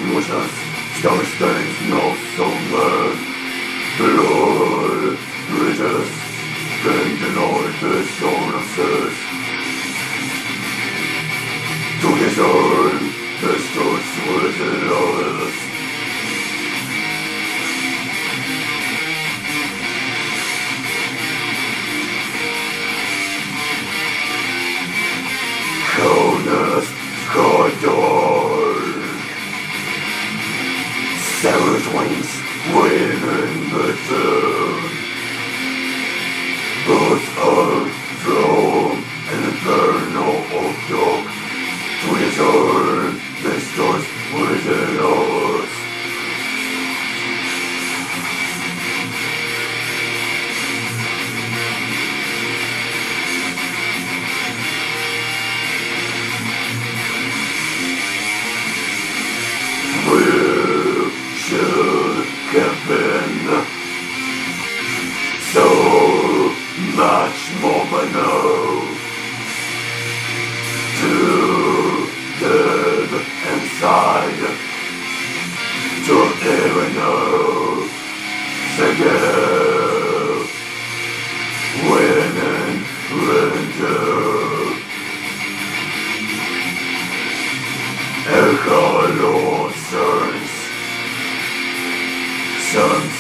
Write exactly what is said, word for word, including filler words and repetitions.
emotions, star stains, no summer, blood, bridges, bend the north, the stone of search. To discern, the stars with the lawless. Coldness, Godor. Severed wings, within the turn. Both are from an inferno of dog. To discern, the stars within us. Where should have been so much more by now? Too dead inside to even know the girl winning ranger. A hollow sense, some